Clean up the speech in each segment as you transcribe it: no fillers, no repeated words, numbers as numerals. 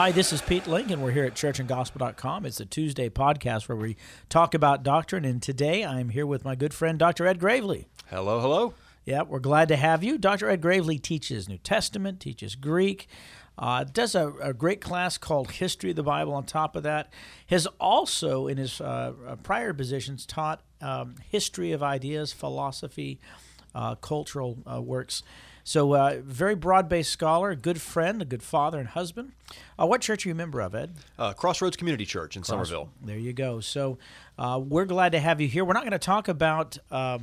Hi, this is Pete Lincoln. We're here at churchandgospel.com. It's a Tuesday podcast where we talk about doctrine, and today I'm here with my good friend, Dr. Ed Gravely. Hello, hello. Yeah, we're glad to have you. Dr. Ed Gravely teaches New Testament, teaches Greek, does a great class called History of the Bible on top of that. Has also, in his prior positions, taught history of ideas, philosophy, cultural works. So very broad-based scholar, a good friend, a good father and husband. What church are you a member of, Ed? Crossroads Community Church in Somerville. There you go. So we're glad to have you here. We're not going to talk about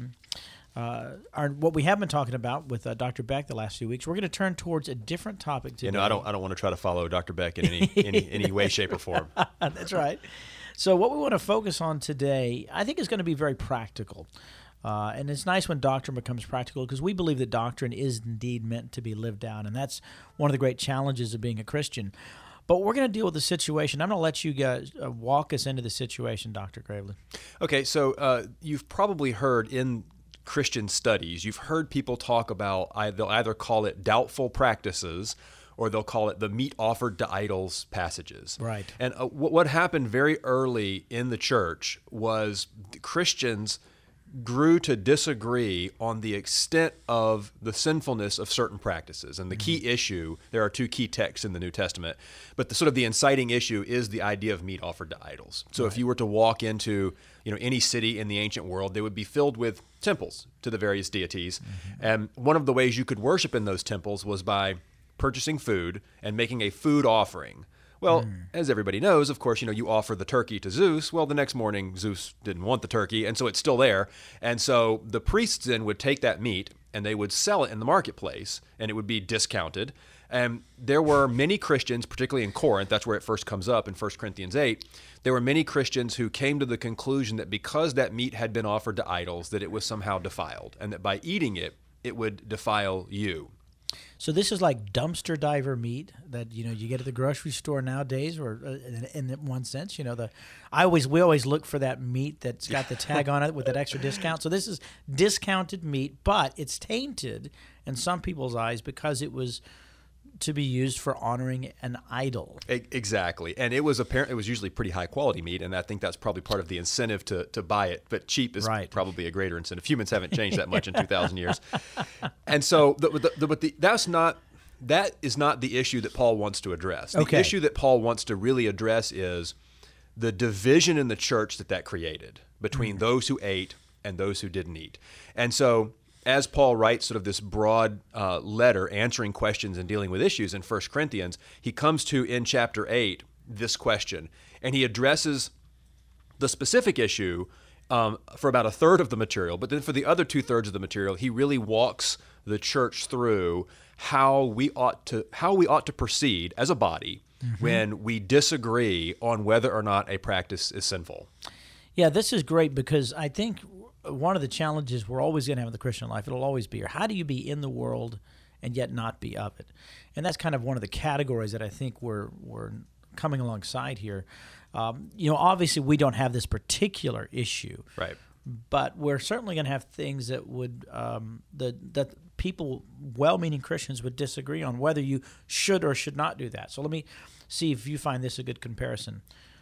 what we have been talking about with Dr. Beck the last few weeks. We're going to turn towards a different topic today. You know, I don't want to try to follow Dr. Beck in any way, shape, or form. That's right. So what we want to focus on today, I think, is going to be very practical. And it's nice when doctrine becomes practical because we believe that doctrine is indeed meant to be lived out, and that's one of the great challenges of being a Christian. But we're going to deal with the situation. I'm going to let you guys walk us into the situation, Dr. Gravely. Okay, so you've probably heard in Christian studies, you've heard people talk about, they'll either call it doubtful practices or they'll call it the meat offered to idols passages. Right. And what happened very early in the church was Christians grew to disagree on the extent of the sinfulness of certain practices. And the key issue, there are two key texts in the New Testament, but the inciting issue is the idea of meat offered to idols. So if you were to walk into any city in the ancient world, they would be filled with temples to the various deities. And one of the ways you could worship in those temples was by purchasing food and making a food offering. Well, as everybody knows, of course, you offer the turkey to Zeus. Well, the next morning, Zeus didn't want the turkey, and so it's still there. And so the priests then would take that meat, and they would sell it in the marketplace, and it would be discounted. And there were many Christians, particularly in Corinth, that's where it first comes up in 1 Corinthians 8, there were many Christians who came to the conclusion that because that meat had been offered to idols, that it was somehow defiled, and that by eating it, it would defile you. So this is like dumpster diver meat that you get at the grocery store nowadays, or in one sense, we always look for that meat that's got the tag on it with that extra discount. So this is discounted meat, but it's tainted in some people's eyes because it was to be used for honoring an idol. Exactly. And it was usually pretty high quality meat, and I think that's probably part of the incentive to buy it. But cheap is probably a greater incentive. Humans haven't changed that much in 2,000 years. And so that is not the issue that Paul wants to address. The issue that Paul wants to really address is the division in the church that created between those who ate and those who didn't eat. And so as Paul writes sort of this broad letter answering questions and dealing with issues in 1 Corinthians, he comes to, in chapter 8, this question, and he addresses the specific issue for about a third of the material, but then for the other two-thirds of the material, he really walks the church through how we ought to proceed as a body when we disagree on whether or not a practice is sinful. Yeah, this is great because I think one of the challenges we're always going to have in the Christian life, it'll always be, how do you be in the world and yet not be of it? And that's kind of one of the categories that I think we're coming alongside here. Obviously we don't have this particular issue, right? But we're certainly going to have things that would that people, well-meaning Christians, would disagree on whether you should or should not do that. So let me see if you find this a good comparison.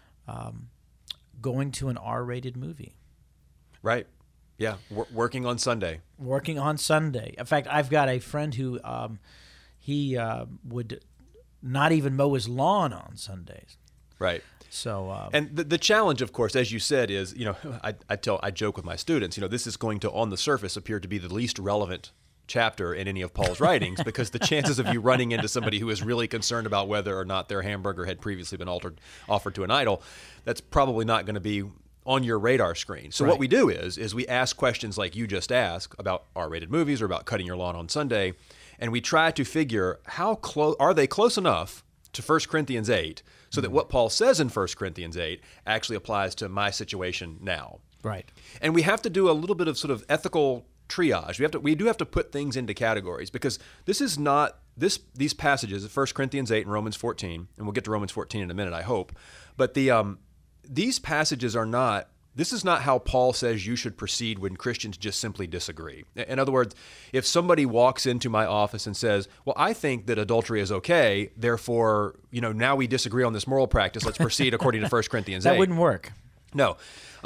Going to an R-rated movie, right? Yeah, working on Sunday. Working on Sunday. In fact, I've got a friend who he would not even mow his lawn on Sundays. Right. So and the challenge, of course, as you said, is I joke with my students. This is going to, on the surface, appear to be the least relevant chapter in any of Paul's writings because the chances of you running into somebody who is really concerned about whether or not their hamburger had previously been offered to an idol, that's probably not going to be on your radar screen. So what we do is we ask questions like you just asked about R-rated movies or about cutting your lawn on Sunday, and we try to figure how close are they close enough to 1 Corinthians 8 so that what Paul says in 1 Corinthians 8 actually applies to my situation now. Right. And we have to do a little bit of sort of ethical triage. We do have to put things into categories because this is not these passages of 1 Corinthians 8 and Romans 14, and we'll get to Romans 14 in a minute, I hope. But these passages are not this is not how Paul says you should proceed when Christians just simply disagree. In other words, if somebody walks into my office and says, well, I think that adultery is okay, therefore, now we disagree on this moral practice, let's proceed according to 1 Corinthians 8. That wouldn't work. No,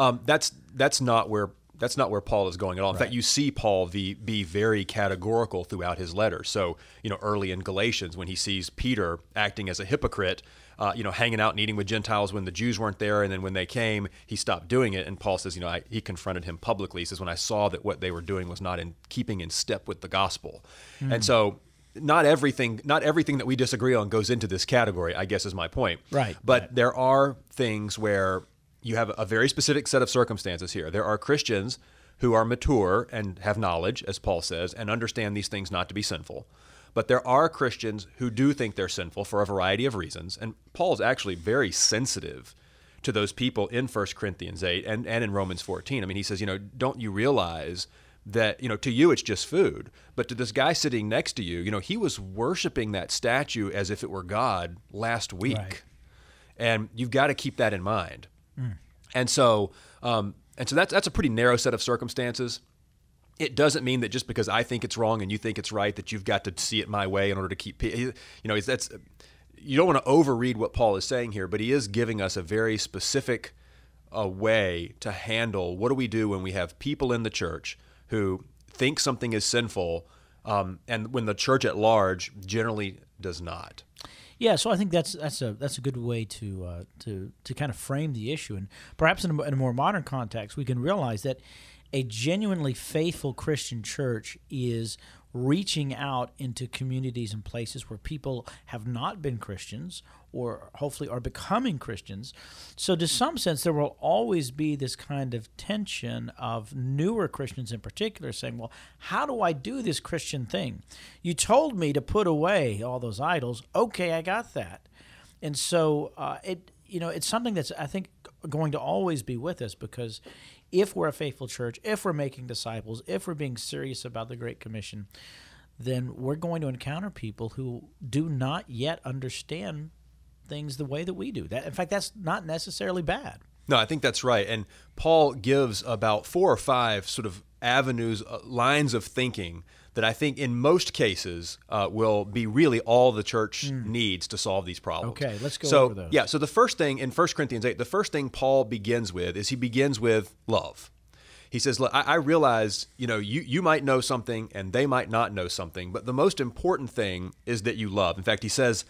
that's not where Paul is going at all. In fact, you see Paul be very categorical throughout his letters. So, early in Galatians, when he sees Peter acting as a hypocrite, hanging out and eating with Gentiles when the Jews weren't there, and then when they came, he stopped doing it. And Paul says, he confronted him publicly. He says, when I saw that what they were doing was not in keeping in step with the gospel. And so not everything that we disagree on goes into this category, I guess is my point. Right. But there are things where you have a very specific set of circumstances here. There are Christians who are mature and have knowledge, as Paul says, and understand these things not to be sinful. But there are Christians who do think they're sinful for a variety of reasons. And Paul is actually very sensitive to those people in 1 Corinthians 8 and in Romans 14. I mean, he says, don't you realize that, to you it's just food, but to this guy sitting next to you, he was worshiping that statue as if it were God last week. Right. And you've got to keep that in mind. And so that's a pretty narrow set of circumstances. It doesn't mean that just because I think it's wrong and you think it's right that you've got to see it my way in order to keep. You don't want to overread what Paul is saying here, but he is giving us a very specific way to handle what do we do when we have people in the church who think something is sinful, and when the church at large generally does not. Yeah, so I think that's a good way to kind of frame the issue, and perhaps in a more modern context, we can realize that a genuinely faithful Christian church is reaching out into communities and places where people have not been Christians or hopefully are becoming Christians. So to some sense, there will always be this kind of tension of newer Christians in particular saying, well, how do I do this Christian thing? You told me to put away all those idols. Okay, I got that. And so it's something that's, I think, going to always be with us, because if we're a faithful church, if we're making disciples, if we're being serious about the Great Commission, then we're going to encounter people who do not yet understand things the way that we do. In fact, that's not necessarily bad. No, I think that's right. And Paul gives about 4 or 5 sort of avenues, lines of thinking that I think in most cases will be really all the church needs to solve these problems. Okay, let's go over those. Yeah, so the first thing in 1 Corinthians 8, the first thing Paul begins with is he begins with love. He says, look, I realize, you might know something and they might not know something, but the most important thing is that you love. In fact, he says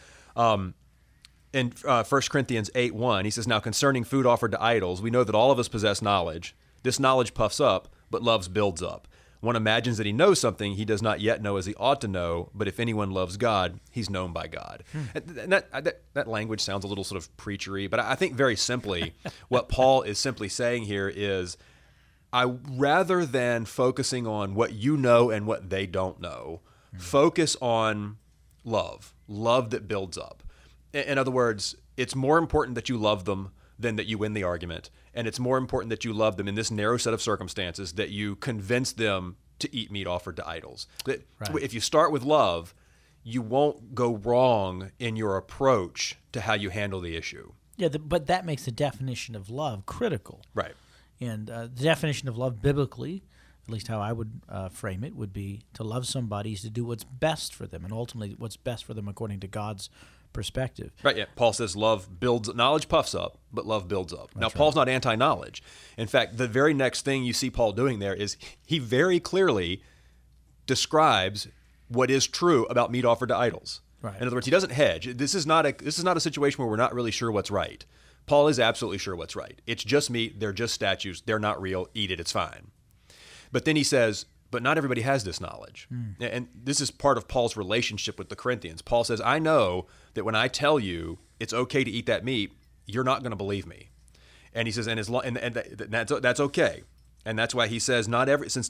in 1 Corinthians 8:1, he says, now concerning food offered to idols, we know that all of us possess knowledge. This knowledge puffs up, but love builds up. One imagines that he knows something he does not yet know as he ought to know, but if anyone loves God, he's known by God. And that language sounds a little sort of preachery, but I think very simply what Paul is simply saying here is, rather than focusing on what you know and what they don't know, focus on love that builds up. In other words, it's more important that you love them than that you win the argument. And it's more important that you love them in this narrow set of circumstances, that you convince them to eat meat offered to idols. That If you start with love, you won't go wrong in your approach to how you handle the issue. Yeah, but that makes the definition of love critical. Right. And the definition of love biblically, at least how I would frame it, would be to love somebody is to do what's best for them, and ultimately what's best for them according to God's perspective. Right, yeah. Paul says knowledge puffs up, but love builds up. Now, Paul's not anti-knowledge. In fact, the very next thing you see Paul doing there is he very clearly describes what is true about meat offered to idols. Right. In other words, he doesn't hedge. This is not a situation where we're not really sure what's right. Paul is absolutely sure what's right. It's just meat. They're just statues. They're not real. Eat it. It's fine. But then he says, but not everybody has this knowledge. And this is part of Paul's relationship with the Corinthians. Paul says, I know that when I tell you it's okay to eat that meat, you're not going to believe me. And he says, that's okay. And that's why he says, not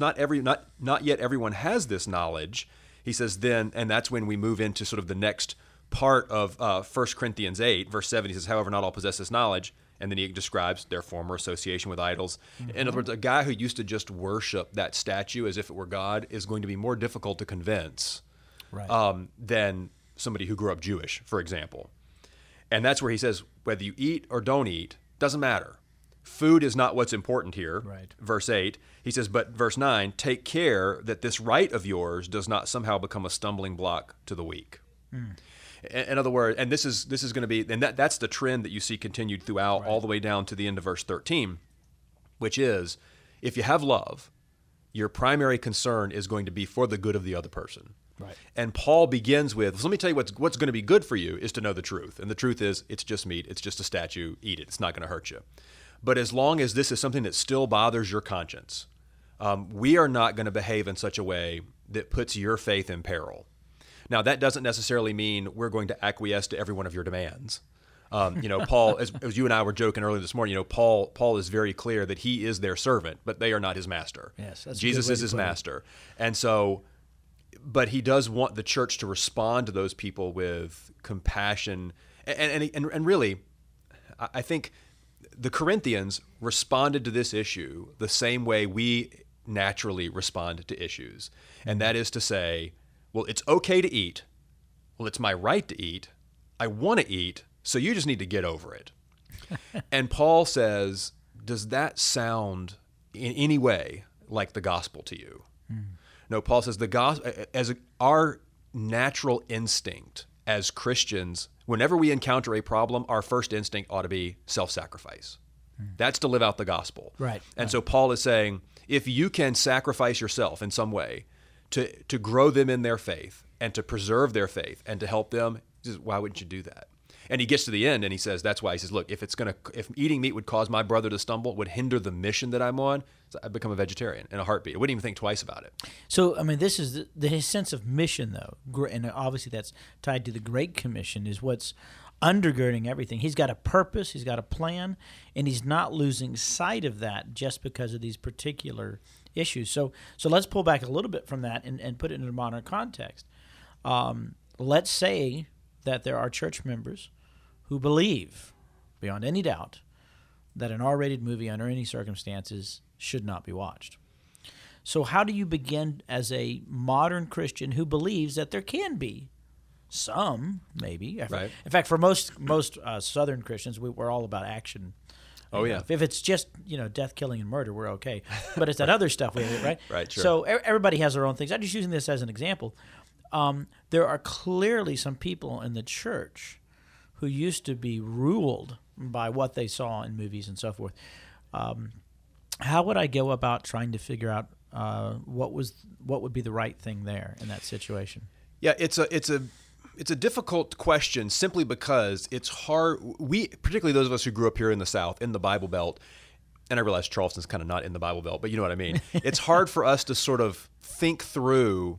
yet everyone has this knowledge. He says then, and that's when we move into sort of the next part of 1 Corinthians 8, verse 7. He says, however, not all possess this knowledge. And then he describes their former association with idols. In other words, a guy who used to just worship that statue as if it were God is going to be more difficult to convince than somebody who grew up Jewish, for example. And that's where he says, whether you eat or don't eat, doesn't matter. food is not what's important here. Right. Verse 8, he says, but verse 9, take care that this right of yours does not somehow become a stumbling block to the weak. In other words, and this is going to be, and that's the trend that you see continued throughout all the way down to the end of verse 13, which is, if you have love, your primary concern is going to be for the good of the other person. Right. And Paul begins with, so let me tell you what's going to be good for you is to know the truth. And the truth is, it's just meat. It's just a statue. Eat it. It's not going to hurt you. But as long as this is something that still bothers your conscience, we are not going to behave in such a way that puts your faith in peril. Now, that doesn't necessarily mean we're going to acquiesce to every one of your demands. Paul, as you and I were joking earlier this morning, Paul is very clear that he is their servant, but they are not his master. Yes, that's Jesus is his master. And so, but he does want the church to respond to those people with compassion. And really, I think the Corinthians responded to this issue the same way we naturally respond to issues. And that is to say, well, it's okay to eat. Well, it's my right to eat. I want to eat, so you just need to get over it. And Paul says, does that sound in any way like the gospel to you? No, Paul says the gospel, as our natural instinct as Christians, whenever we encounter a problem, our first instinct ought to be self-sacrifice. That's to live out the gospel. Right. And so Paul is saying, if you can sacrifice yourself in some way to grow them in their faith and to preserve their faith and to help them, he says, why wouldn't you do that? And he gets to the end and he says, that's why he says, look, if eating meat would cause my brother to stumble, would hinder the mission that I'm on, I'd become a vegetarian in a heartbeat. I wouldn't even think twice about it. So, I mean, this is his sense of mission, though, and obviously that's tied to the Great Commission, is what's undergirding everything. He's got a purpose, he's got a plan, and he's not losing sight of that just because of these particular issues. So let's pull back a little bit from that and put it in a modern context. Let's say that there are church members who believe, beyond any doubt, that an R-rated movie under any circumstances should not be watched. So how do you begin as a modern Christian who believes that there can be some, maybe. Right. In fact, for most Southern Christians, we're all about action. Oh, yeah. If it's just, death, killing, and murder, we're okay. But it's that other stuff, right? Right, sure. So everybody has their own things. I'm just using this as an example. There are clearly some people in the church who used to be ruled by what they saw in movies and so forth. How would I go about trying to figure out what would be the right thing there in that situation? Yeah, it's a difficult question simply because it's hard. We, particularly those of us who grew up here in the South, in the Bible Belt, and I realize Charleston's kind of not in the Bible Belt, but you know what I mean. It's hard for us to sort of think through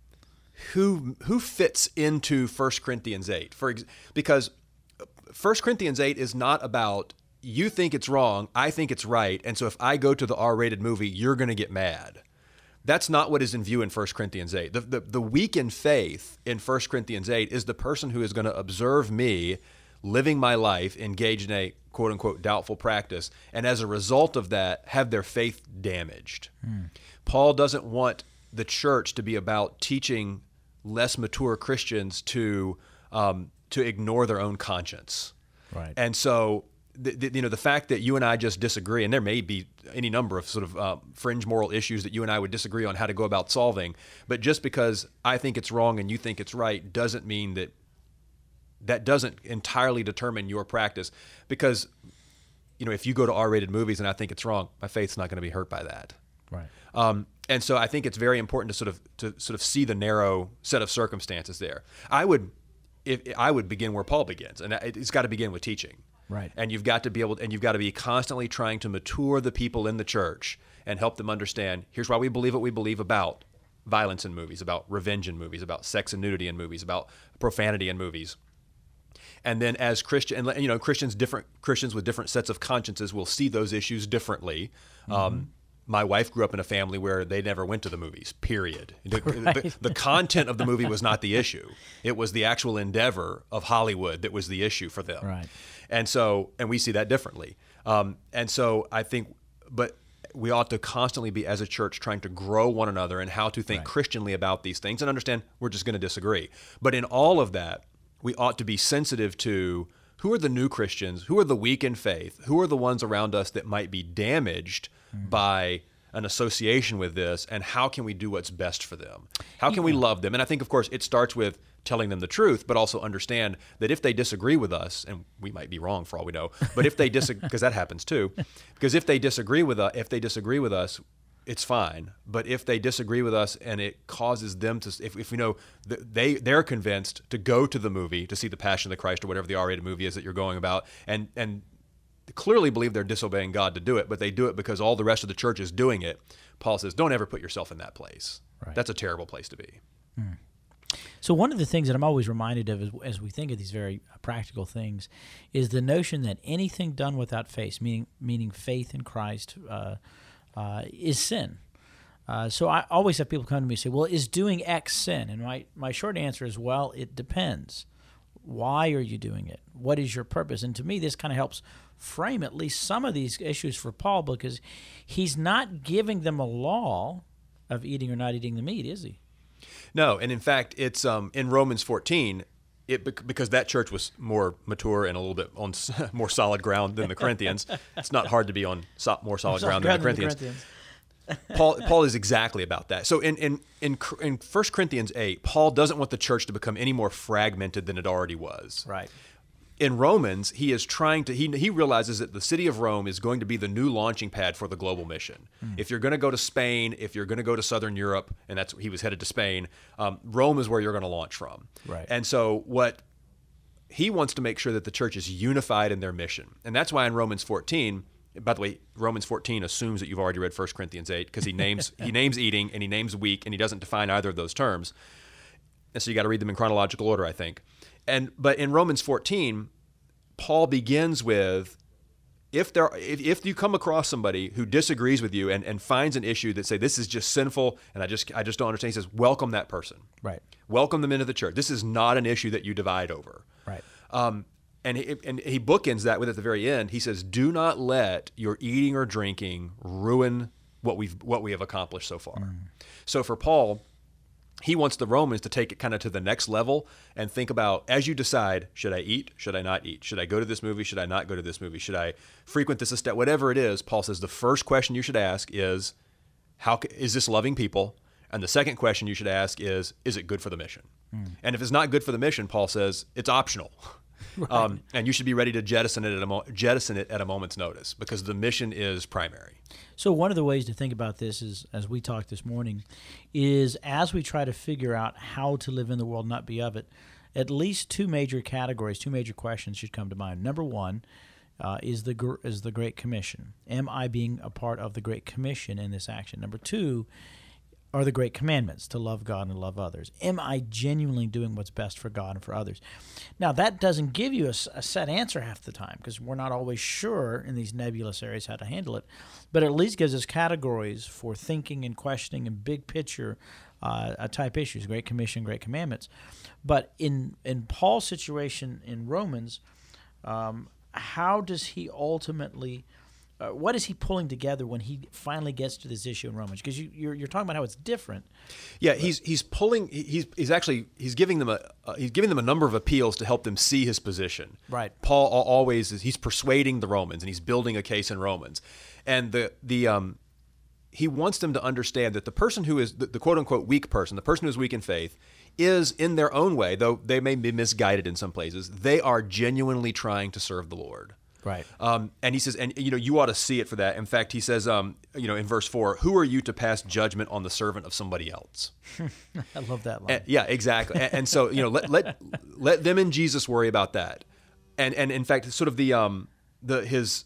who fits into 1 Corinthians 8. Because 1 Corinthians 8 is not about you think it's wrong, I think it's right, and so if I go to the R-rated movie, you're going to get mad. That's not what is in view in 1 Corinthians 8. The weak in faith in 1 Corinthians 8 is the person who is going to observe me living my life engaged in a quote-unquote doubtful practice, and as a result of that, have their faith damaged. Paul doesn't want the church to be about teaching less mature Christians to ignore their own conscience. Right. And so the fact that you and I just disagree, and there may be any number of sort of fringe moral issues that you and I would disagree on how to go about solving, but just because I think it's wrong and you think it's right doesn't mean that doesn't entirely determine your practice. Because, if you go to R-rated movies and I think it's wrong, my faith's not going to be hurt by that. Right. And so I think it's very important to sort of see the narrow set of circumstances there. I would begin where Paul begins, and it's got to begin with teaching. Right. And you've got to be constantly trying to mature the people in the church and help them understand, here's why we believe what we believe about violence in movies, about revenge in movies, about sex and nudity in movies, about profanity in movies. And then as Christians with different sets of consciences will see those issues differently. Mm-hmm. My wife grew up in a family where they never went to the movies, period. The content of the movie was not the issue. It was the actual endeavor of Hollywood that was the issue for them. Right. And we see that differently. And so I think, but we ought to constantly be, as a church, trying to grow one another and how to think Christianly about these things and understand we're just going to disagree. But in all of that, we ought to be sensitive to who are the new Christians, who are the weak in faith, who are the ones around us that might be damaged by an association with this, and how can we do what's best for them? How can we love them? And I think, of course, it starts with telling them the truth, but also understand that if they disagree with us, and we might be wrong for all we know, but if they disagree, because that happens too, because if they disagree with us, it's fine. But if they disagree with us and it causes them to, if we know they're convinced to go to the movie to see The Passion of the Christ or whatever the R-rated movie is that you're going about, and clearly believe they're disobeying God to do it, but they do it because all the rest of the church is doing it, Paul says, don't ever put yourself in that place. Right. That's a terrible place to be. So one of the things that I'm always reminded of as we think of these very practical things is the notion that anything done without faith, meaning faith in Christ, is sin. So I always have people come to me and say, well, is doing X sin? And my short answer is, well, it depends. Why are you doing it? What is your purpose? And to me, this kind of helps frame at least some of these issues for Paul, because he's not giving them a law of eating or not eating the meat, is he? No, and in fact, it's in Romans 14, because that church was more mature and a little bit on more solid ground than the Corinthians. It's not hard to be on more solid ground than the Corinthians. Paul is exactly about that. So in 1 Corinthians 8, Paul doesn't want the church to become any more fragmented than it already was. Right. In Romans, he is trying to, he realizes that the city of Rome is going to be the new launching pad for the global mission. If you're going to go to Spain, if you're going to go to Southern Europe, and he was headed to Spain, Rome is where you're going to launch from. Right. And so what he wants to make sure that the church is unified in their mission. And that's why in Romans 14, by the way, Romans 14 assumes that you've already read 1 Corinthians 8, because he names eating and he names weak, and he doesn't define either of those terms. And so you got to read them in chronological order, I think. But in Romans 14, Paul begins with, if you come across somebody who disagrees with you and finds an issue that say this is just sinful and I just don't understand, he says, welcome that person. Right. Welcome them into the church. This is not an issue that you divide over. Right. And he bookends that with, at the very end, he says, do not let your eating or drinking ruin what we have accomplished so far. So for Paul, he wants the Romans to take it kind of to the next level and think about, as you decide, should I eat? Should I not eat? Should I go to this movie? Should I not go to this movie? Should I frequent this estate? Whatever it is, Paul says the first question you should ask is, is this loving people? And the second question you should ask is it good for the mission? And if it's not good for the mission, Paul says it's optional. Right. And you should be ready to jettison it at a moment's notice, because the mission is primary. So one of the ways to think about this is, as we talked this morning, is as we try to figure out how to live in the world, not be of it, at least two major categories, two major questions should come to mind. Number one is the Great Commission. Am I being a part of the Great Commission in this action? Number two are the Great Commandments, to love God and love others. Am I genuinely doing what's best for God and for others? Now, that doesn't give you a set answer half the time, because we're not always sure in these nebulous areas how to handle it, but at least gives us categories for thinking and questioning and big picture type issues, Great Commission, Great Commandments. But in Paul's situation in Romans, how does he ultimately... what is he pulling together when he finally gets to this issue in Romans? Because you're talking about how it's different. Yeah, he's giving them a number of appeals to help them see his position. Right. Paul he's persuading the Romans, and he's building a case in Romans, and he wants them to understand that the person who is the quote unquote weak person, the person who is weak in faith, is in their own way, though they may be misguided in some places, they are genuinely trying to serve the Lord. Right. And he says, and you ought to see it for that. In fact, he says, in verse 4, who are you to pass judgment on the servant of somebody else? I love that line. Yeah, exactly. And so, let them and Jesus worry about that. And in fact, sort of his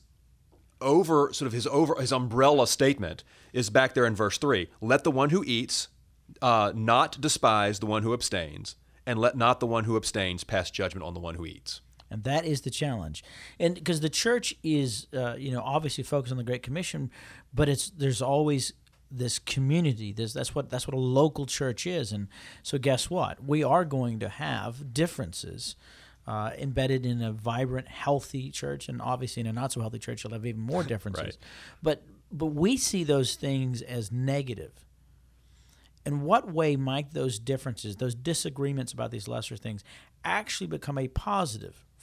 umbrella statement is back there in verse 3. Let the one who eats not despise the one who abstains, and let not the one who abstains pass judgment on the one who eats. And that is the challenge. And because the church is, obviously focused on the Great Commission, but there's always this community. That's what a local church is. And so guess what? We are going to have differences embedded in a vibrant, healthy church, and obviously in a not-so-healthy church, you'll have even more differences. Right. But we see those things as negative. In what way might those differences, those disagreements about these lesser things, actually become a positive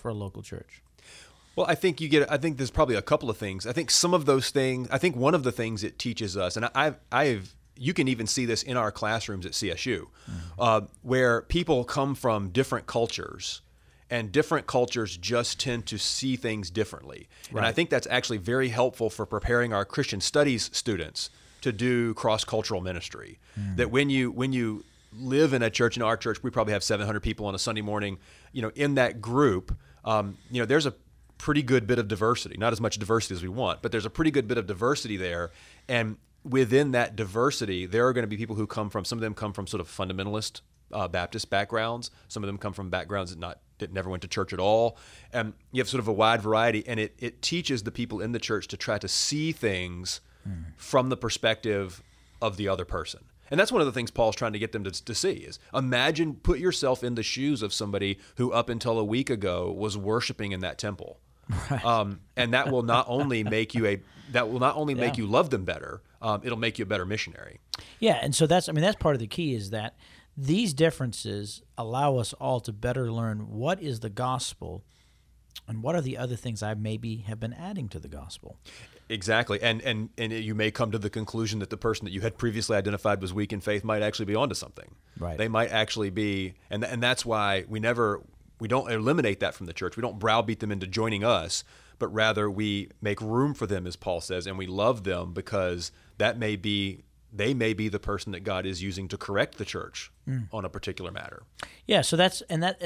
for a local church? Well, I think there's probably a couple of things. I think some of those things, I think one of the things it teaches us, and you can even see this in our classrooms at CSU, where people come from different cultures, and different cultures just tend to see things differently. Right. And I think that's actually very helpful for preparing our Christian studies students to do cross-cultural ministry. That when you live in a church, in our church, we probably have 700 people on a Sunday morning, in that group, there's a pretty good bit of diversity, not as much diversity as we want, but there's a pretty good bit of diversity there. And within that diversity, there are going to be people who some of them come from sort of fundamentalist Baptist backgrounds. Some of them come from backgrounds that never went to church at all. And you have sort of a wide variety, and it teaches the people in the church to try to see things from the perspective of the other person. And that's one of the things Paul's trying to get them to see is put yourself in the shoes of somebody who up until a week ago was worshiping in that temple. Right. And that will not only make you make you love them better, it'll make you a better missionary. Yeah, and so that's part of the key is that these differences allow us all to better learn what is the gospel and what are the other things I maybe have been adding to the gospel. Exactly, and you may come to the conclusion that the person that you had previously identified was weak in faith might actually be onto something. Right. They might actually be, and that's why we don't eliminate that from the church. We don't browbeat them into joining us, but rather we make room for them, as Paul says, and we love them because they may be the person that God is using to correct the church on a particular matter. Yeah, so that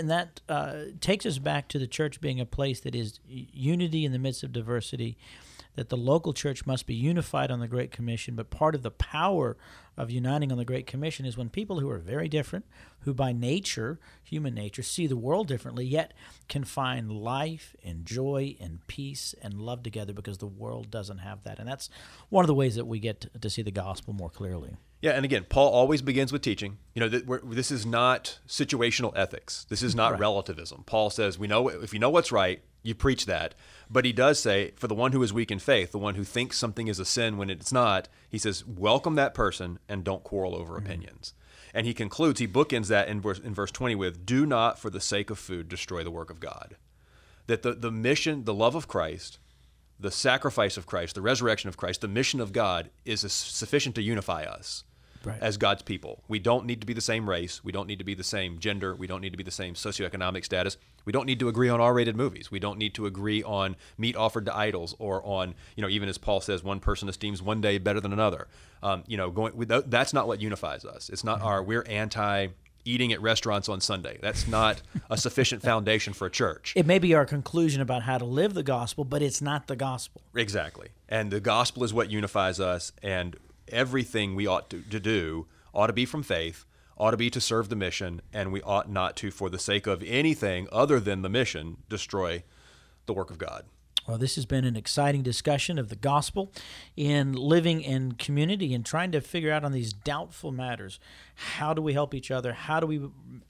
takes us back to the church being a place that is unity in the midst of diversity, that the local church must be unified on the Great Commission, but part of the power of uniting on the Great Commission is when people who are very different, who by nature, human nature, see the world differently, yet can find life and joy and peace and love together because the world doesn't have that. And that's one of the ways that we get to see the gospel more clearly. Yeah, and again, Paul always begins with teaching. This is not situational ethics. This is not relativism. Paul says, if you know what's right, you preach that. But he does say, for the one who is weak in faith, the one who thinks something is a sin when it's not, he says, welcome that person and don't quarrel over opinions. And he bookends that in verse 20 with, do not for the sake of food destroy the work of God. That the mission, the love of Christ, the sacrifice of Christ, the resurrection of Christ, the mission of God is sufficient to unify us as God's people. We don't need to be the same race. We don't need to be the same gender. We don't need to be the same socioeconomic status. We don't need to agree on R-rated movies. We don't need to agree on meat offered to idols or on, even as Paul says, one person esteems one day better than another. That's not what unifies us. It's not we're anti eating at restaurants on Sunday. That's not a sufficient foundation for a church. It may be our conclusion about how to live the gospel, but it's not the gospel. Exactly. And the gospel is what unifies us, and everything we ought to do ought to be from faith, ought to be to serve the mission, and we ought not to, for the sake of anything other than the mission, destroy the work of God. Well, this has been an exciting discussion of the gospel in living in community and trying to figure out on these doubtful matters. How do we help each other? How do we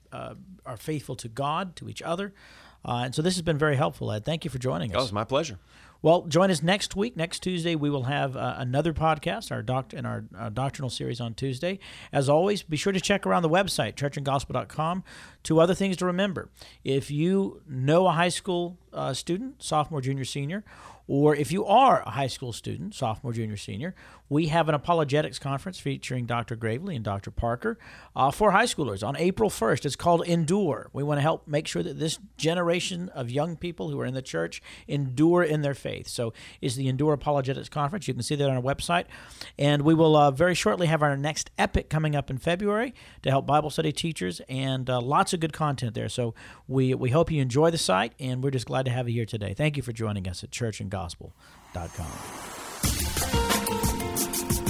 are faithful to God, to each other? And so this has been very helpful, Ed. Thank you for joining us. Oh, it's my pleasure. Well, join us next week. Next Tuesday, we will have another podcast, our doctrinal series on Tuesday. As always, be sure to check around the website, churchandgospel.com. Two other things to remember. If you know a high school student, sophomore, junior, senior, or if you are a high school student, sophomore, junior, senior, we have an apologetics conference featuring Dr. Gravely and Dr. Parker for high schoolers on April 1st. It's called Endure. We want to help make sure that this generation of young people who are in the church endure in their faith. So it's the Endure Apologetics Conference. You can see that on our website. And we will very shortly have our next Epic coming up in February to help Bible study teachers, and lots of good content there. So we hope you enjoy the site, and we're just glad to have you here today. Thank you for joining us at churchandgospel.com.